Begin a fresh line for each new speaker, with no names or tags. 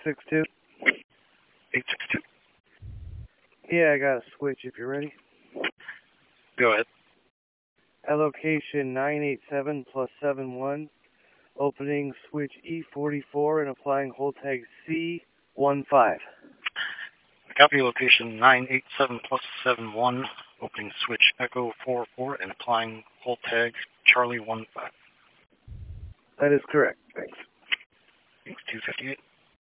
862?
862.
Yeah, I got a switch if you're ready.
Go ahead.
At location 987 plus 71, opening switch E44 and applying hold tag C15.
Copy location 987 plus 71, opening switch Echo 44 and applying hold tag Charlie 15.
That is correct. Thanks.
Thanks, 258.